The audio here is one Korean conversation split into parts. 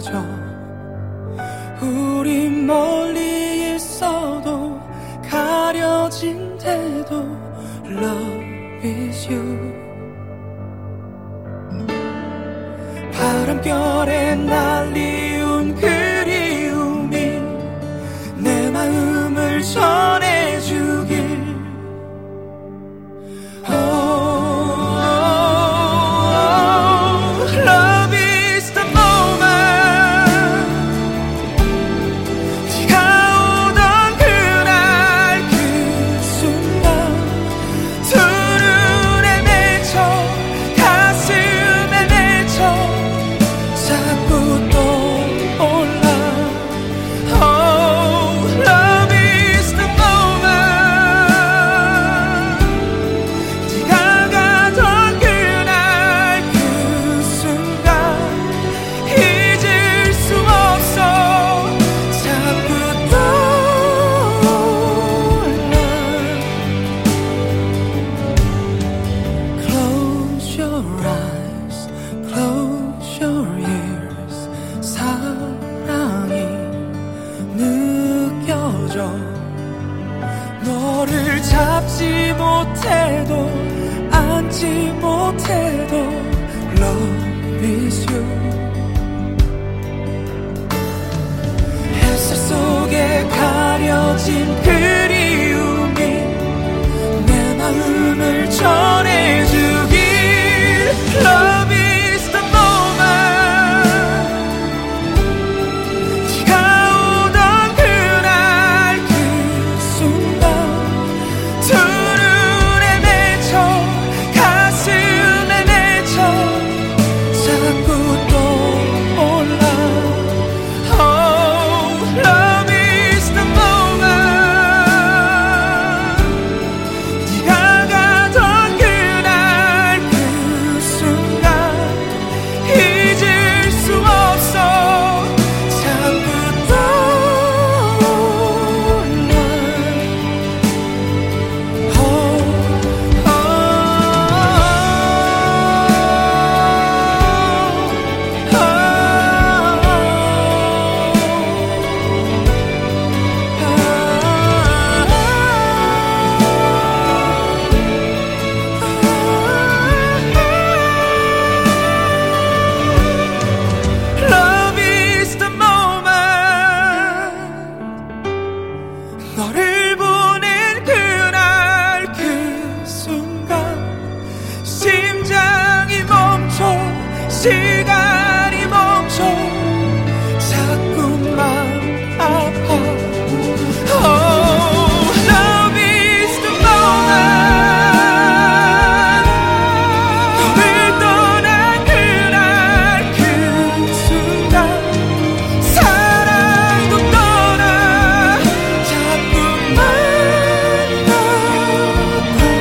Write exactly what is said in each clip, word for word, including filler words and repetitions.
느껴져. 우리 멀리 있어도 가려진 데도 Love is you. 바람결에 날리운 그리움이 내 마음을 전해주길. 너를 잡지 못해도 안지 못해도 Love is you. 햇살 속에 가려진 그리움이 내 마음을 전해주길. Love is the moment. 네가 오던 그날 그 순간 두 눈에 맺혀 가슴에 맺혀 자꾸 떠올라. Oh, love is the moment. 네가 가던 그날 그 순간 잊을 수 없어. 자꾸 떠올라. Love is the moment. 너를 보낸 그날 그 순간 심장이 멈춰 시간이 멈춰 자꾸만 아파. Oh, love is the moment. 너를 떠난 그날 그 순간 사랑도 떠나 자꾸만 아파.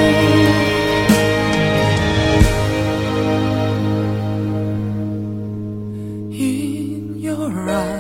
In your eyes